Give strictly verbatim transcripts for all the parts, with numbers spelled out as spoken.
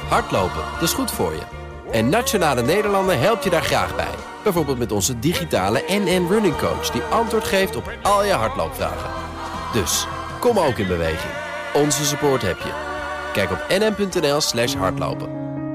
Hardlopen, dat is goed voor je. En Nationale Nederlanden helpt je daar graag bij. Bijvoorbeeld met onze digitale N N Running Coach... die antwoord geeft op al je hardloopvragen. Dus, kom ook in beweging. Onze support heb je. Kijk op nn.nl slash hardlopen.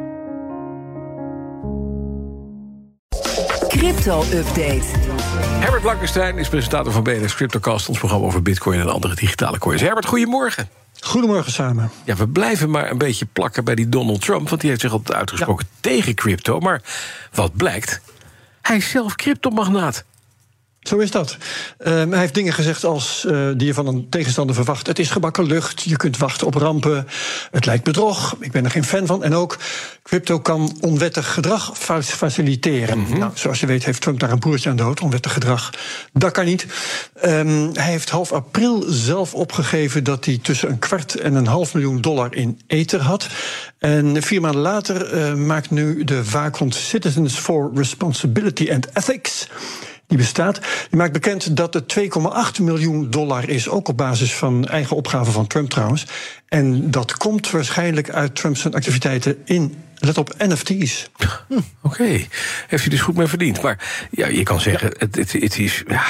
Crypto-update. Herbert Blankenstein is presentator van B N S CryptoCast... ons programma over bitcoin en andere digitale coins. Herbert, goedemorgen. Goedemorgen samen. Ja, we blijven maar een beetje plakken bij die Donald Trump... want die heeft zich altijd uitgesproken ja. tegen crypto. Maar wat blijkt, hij is zelf cryptomagnaat. Zo is dat. Uh, hij heeft dingen gezegd als uh, die je van een tegenstander verwacht. Het is gebakken lucht, je kunt wachten op rampen. Het lijkt bedrog, ik ben er geen fan van. En ook, crypto kan onwettig gedrag faciliteren. Mm-hmm. Nou, zoals je weet heeft Trump daar een boertje aan dood. Onwettig gedrag, dat kan niet. Um, hij heeft half april zelf opgegeven dat hij tussen een kwart en een half miljoen dollar in Ether had. En vier maanden later uh, maakt nu de waakhond Citizens for Responsibility and Ethics... die bestaat. Die maakt bekend dat het twee komma acht miljoen dollar is... ook op basis van eigen opgave van Trump trouwens. En dat komt waarschijnlijk uit Trump's activiteiten in, let op, N F T's. Hm, Oké, okay. Heeft hij dus goed mee verdiend. Maar ja, je kan zeggen, ja. het, het, het is... Ja,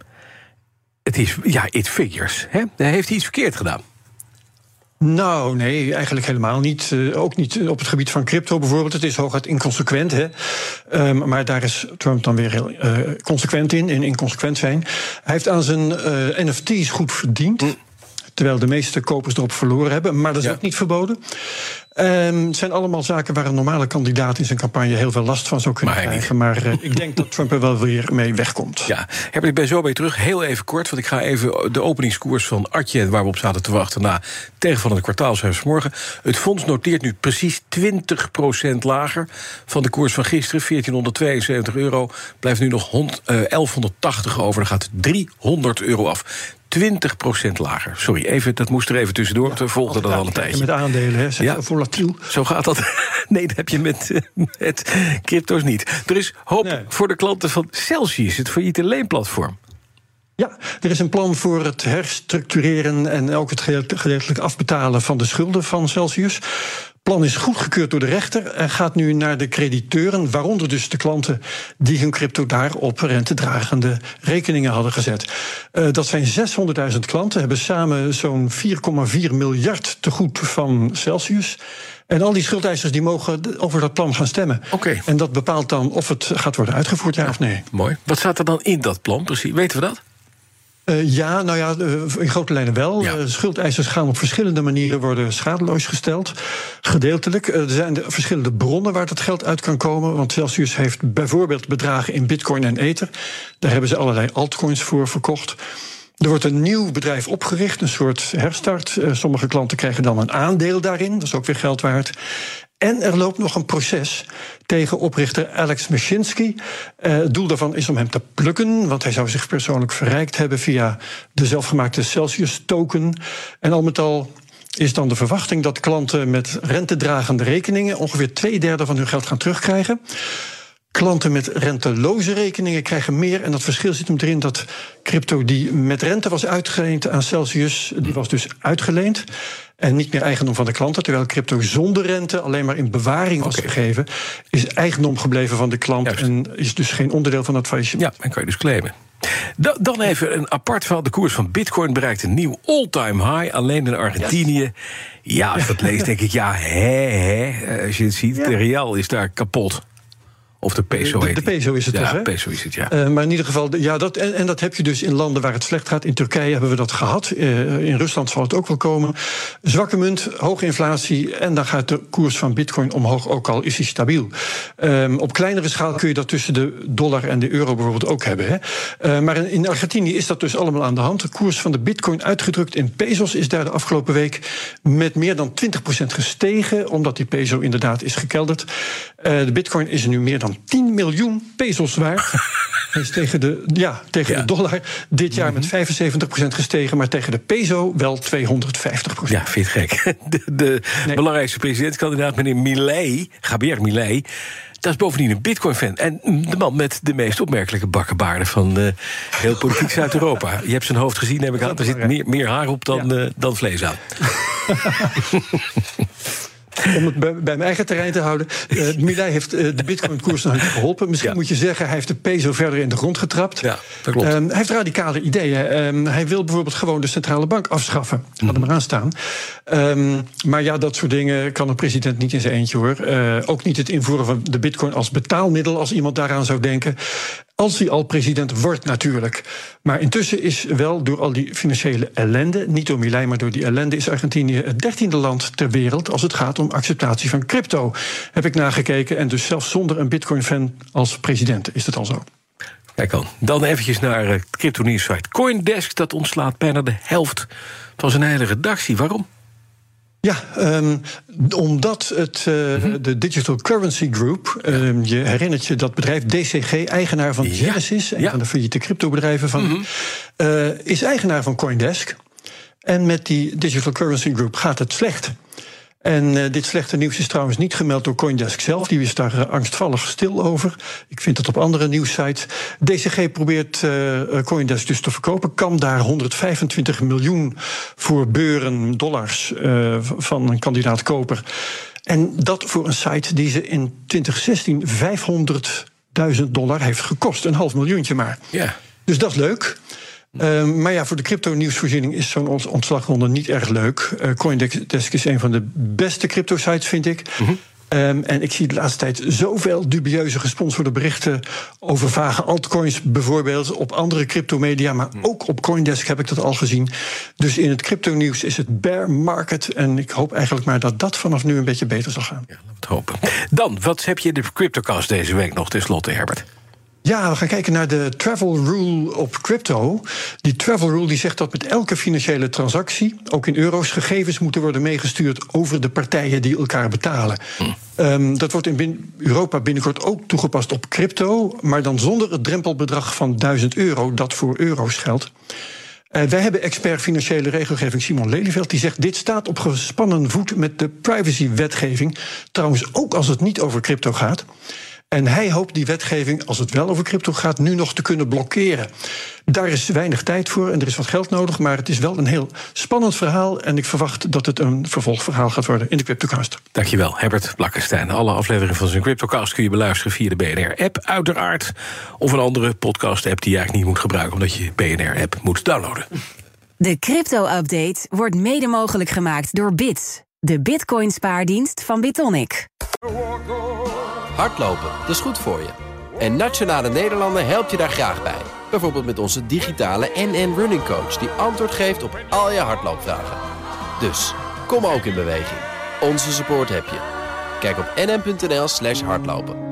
het is, ja, it figures. Hè? Heeft hij iets verkeerd gedaan? Nou, nee, eigenlijk helemaal niet. Uh, ook niet op het gebied van crypto bijvoorbeeld. Het is hooguit inconsequent, hè. Um, maar daar is Trump dan weer heel uh, consequent in, in inconsequent zijn. Hij heeft aan zijn uh, N F T's goed verdiend... Mm. terwijl de meeste kopers erop verloren hebben. Maar dat is ja. ook niet verboden. Um, het zijn allemaal zaken waar een normale kandidaat in zijn campagne heel veel last van zou kunnen maar krijgen. Maar uh, ik denk dat Trump er wel weer mee wegkomt. Ja, Herbert, ik ben zo bij je terug. Heel even kort, want ik ga even de openingskoers van Adyen, waar we op zaten te wachten, na tegenvallende kwartaalcijfers vanmorgen. Het fonds noteert nu precies twintig procent lager van de koers van gisteren. veertienhonderdtweeënzeventig euro. Blijft nu nog elfhonderdtachtig over. Dan gaat driehonderd euro af. twintig procent lager. Sorry, even, dat moest er even tussendoor. Ja, we volgden dat al een tijdje. Met aandelen, hè? Zijn ja, volatiel. Zo gaat dat. Nee, dat heb je met, met crypto's niet. Er is hoop nee. voor de klanten van Celsius, het failliete leenplatform. Ja, er is een plan voor het herstructureren en ook het gedeeltelijk afbetalen van de schulden van Celsius. Het plan is goedgekeurd door de rechter en gaat nu naar de crediteuren, waaronder dus de klanten die hun crypto daar op rentedragende rekeningen hadden gezet. Uh, dat zijn zeshonderdduizend klanten, hebben samen zo'n vier komma vier miljard tegoed van Celsius. En al die schuldeisers die mogen over dat plan gaan stemmen. Okay. En dat bepaalt dan of het gaat worden uitgevoerd, ja, ja of nee. Mooi. Wat staat er dan in dat plan precies? Weten we dat? Uh, ja, nou ja, uh, in grote lijnen wel. Ja. Uh, schuldeisers gaan op verschillende manieren worden schadeloos gesteld. Gedeeltelijk. Uh, er zijn de verschillende bronnen waar dat geld uit kan komen. Want Celsius heeft bijvoorbeeld bedragen in bitcoin en ether. Daar hebben ze allerlei altcoins voor verkocht. Er wordt een nieuw bedrijf opgericht, een soort herstart. Uh, sommige klanten krijgen dan een aandeel daarin. Dat is ook weer geld waard. En er loopt nog een proces tegen oprichter Alex Mashinsky. Uh, het doel daarvan is om hem te plukken, want hij zou zich persoonlijk verrijkt hebben via de zelfgemaakte Celsius-token. En al met al is dan de verwachting dat klanten met rentedragende rekeningen ongeveer twee derde van hun geld gaan terugkrijgen. Klanten met renteloze rekeningen krijgen meer. En dat verschil zit hem erin dat crypto die met rente was uitgeleend aan Celsius, die was dus uitgeleend en niet meer eigendom van de klanten. Terwijl crypto zonder rente alleen maar in bewaring was okay. gegeven, is eigendom gebleven van de klant. Juist. En is dus geen onderdeel van dat faillissement. Ja, en kan je dus claimen. Dan even een apart verhaal. De koers van bitcoin bereikt een nieuw all-time high. Alleen in Argentinië. Yes. Ja, als dat leest denk ik, ja, hè, hè. Als je het ziet, ja. de real is daar kapot. Of de peso. De, de peso is het ja, toch, hè? peso is het, ja. Uh, maar in ieder geval, ja, dat, en, en dat heb je dus in landen waar het slecht gaat. In Turkije hebben we dat gehad. Uh, in Rusland zal het ook wel komen. Zwakke munt, hoge inflatie. En dan gaat de koers van bitcoin omhoog, ook al is hij stabiel. Um, op kleinere schaal kun je dat tussen de dollar en de euro bijvoorbeeld ook hebben. Hè? Uh, maar in, in Argentinië is dat dus allemaal aan de hand. De koers van de bitcoin uitgedrukt in pesos is daar de afgelopen week met meer dan twintig procent gestegen, omdat die peso inderdaad is gekelderd. Uh, de bitcoin is nu meer dan tien miljoen pesos waard. Hij is tegen de, ja, tegen ja. de dollar dit jaar met vijfenzeventig procent gestegen, maar tegen de peso wel tweehonderdvijftig procent. Ja, vind je het gek. De, de nee. belangrijkste presidentskandidaat, meneer Milei, Javier Milei, dat is bovendien een bitcoin-fan. En de man met de meest opmerkelijke bakkenbaarden van uh, heel politiek Zuid-Europa. Je hebt zijn hoofd gezien, heb ik aan. Er zit meer, meer haar op dan, ja. uh, dan vlees aan. Om het bij, bij mijn eigen terrein te houden. Uh, Milei heeft uh, de bitcoin-koers nog niet geholpen. Misschien ja. moet je zeggen, hij heeft de peso verder in de grond getrapt. Ja, dat klopt. Um, hij heeft radicale ideeën. Um, hij wil bijvoorbeeld gewoon de centrale bank afschaffen. Laat hem maar aan staan. Um, maar ja, dat soort dingen kan een president niet in zijn eentje, hoor. Uh, ook niet het invoeren van de bitcoin als betaalmiddel, als iemand daaraan zou denken. Als hij al president wordt, natuurlijk. Maar intussen is wel door al die financiële ellende, niet door Milei, maar door die ellende, is Argentinië het dertiende land ter wereld als het gaat om acceptatie van crypto. Heb ik nagekeken. En dus zelfs zonder een bitcoin-fan als president is het al zo. Kijk al. Dan eventjes naar uh, crypto-nieuwssite Coindesk. Dat ontslaat bijna de helft van zijn hele redactie. Waarom? Ja, um, omdat het, uh, mm-hmm. de Digital Currency Group, uh, je herinnert je dat bedrijf D C G, eigenaar van Genesis, ja. een ja. van de failliete cryptobedrijven van, mm-hmm. uh, is eigenaar van Coindesk. En met die Digital Currency Group gaat het slecht. En uh, dit slechte nieuws is trouwens niet gemeld door Coindesk zelf. Die is daar uh, angstvallig stil over. Ik vind het op andere nieuwssites. D C G probeert uh, Coindesk dus te verkopen. Kan daar honderdvijfentwintig miljoen voor beuren dollars uh, van een kandidaat koper. En dat voor een site die ze in twintig zestien vijfhonderdduizend dollar heeft gekost. Een half miljoentje maar. Yeah. Dus dat is leuk. Uh, maar ja, voor de crypto-nieuwsvoorziening is zo'n ontslagronde niet erg leuk. Uh, Coindesk is een van de beste crypto-sites, vind ik. Mm-hmm. Um, en ik zie de laatste tijd zoveel dubieuze gesponsorde berichten over vage altcoins, bijvoorbeeld op andere cryptomedia, maar ook op Coindesk heb ik dat al gezien. Dus in het crypto-nieuws is het bear market. En ik hoop eigenlijk maar dat dat vanaf nu een beetje beter zal gaan. Ja, laten we het hopen. Dan, wat heb je in de CryptoCast deze week nog tenslotte, Herbert? Ja, we gaan kijken naar de travel rule op crypto. Die travel rule die zegt dat met elke financiële transactie, ook in euro's, gegevens moeten worden meegestuurd over de partijen die elkaar betalen. Hm. Um, dat wordt in bin- Europa binnenkort ook toegepast op crypto, maar dan zonder het drempelbedrag van duizend euro, dat voor euro's geldt. Uh, wij hebben expert financiële regelgeving Simon Lelyveld, die zegt dit staat op gespannen voet met de privacywetgeving. Trouwens ook als het niet over crypto gaat. En hij hoopt die wetgeving, als het wel over crypto gaat, nu nog te kunnen blokkeren. Daar is weinig tijd voor en er is wat geld nodig, maar het is wel een heel spannend verhaal. En ik verwacht dat het een vervolgverhaal gaat worden in de CryptoCast. Dankjewel, Herbert Blankenstein. Alle afleveringen van zijn CryptoCast kun je beluisteren via de B N R-app, uiteraard. Of een andere podcast-app die je eigenlijk niet moet gebruiken, omdat je B N R-app moet downloaden. De crypto-update wordt mede mogelijk gemaakt door Bits, de Bitcoin-spaardienst van Bitonic. Hardlopen, dat is goed voor je. En Nationale Nederlanden helpt je daar graag bij. Bijvoorbeeld met onze digitale N N Running Coach, die antwoord geeft op al je hardloopvragen. Dus, kom ook in beweging. Onze support heb je. Kijk op nn.nl slash hardlopen.